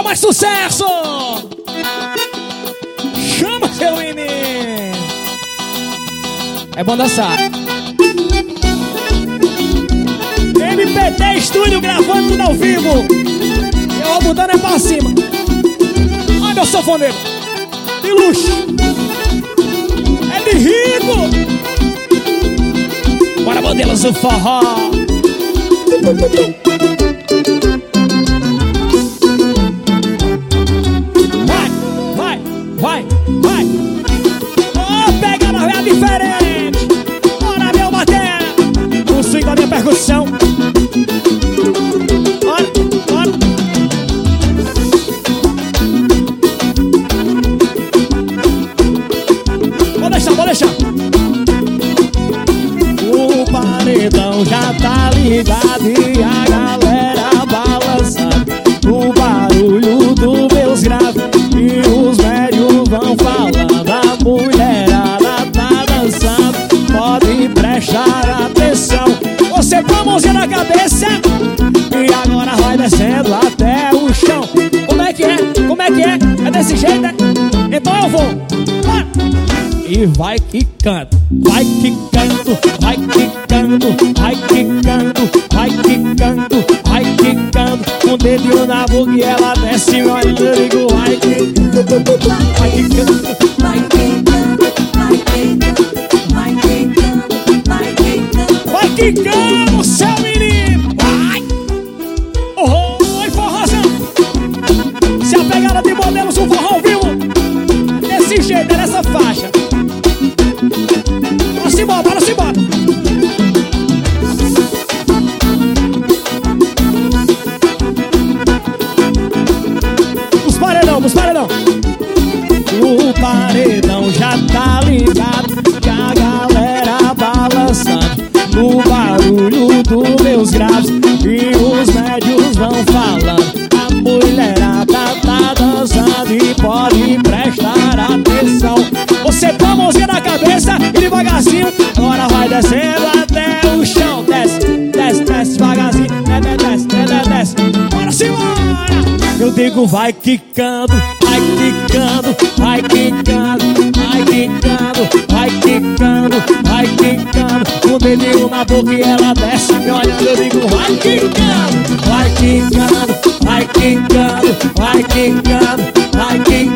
mais sucesso! Chama seu menino! É bom dançar. MPT Estúdio gravando tudo ao vivo. Eu vou botando é pra cima. Ai, meu sanfoneiro de luxo. É de rico. Bora, modelos do forró. Vai. Oh, pega na veia diferente. Bora, meu bater. O swing da minha percussão. Bora. Vou deixar. O paredão já tá ligado e a galera balançando. O barulho dos meus graves e os velhos vão falando. A mulherada tá dançando, pode prestar atenção. Você põe a mãozinha na cabeça e agora vai descendo até o chão. Como é que é? É desse jeito, né? Então eu vou. Vai. E vai quicando, vai quicando, vai quicando, vai quicando, vai quicando, vai quicando. Com o dedinho na boca e ela desce me olhando. Eu digo vai quicando, vai quicando, vai quicando, vai quicando, vai quicando, vai quicando. Vai quicando, seu menino, vai! Oi, forrozão! Se a pegada de modelos, um forró vivo desse jeito, é nessa faixa. Bora se embora. Os paredão. O paredão já tá ligado e a galera balançando. O barulho dos meus graves e os médios vão falando. A mulherada tá dançando e pode prestar atenção. Você põe a mãozinha na cabeça e devagarzinho, agora vai descendo até o chão. Desce devagarzinho, desce. Bora simbora! Eu digo vai quicando, vai quicando, vai quicando, vai quicando, vai quicando, vai quicando. Com o dedinho na boca e ela desce me olhando. Eu digo vai quicando, vai quicando, vai quicando, vai quicando, vai quicando.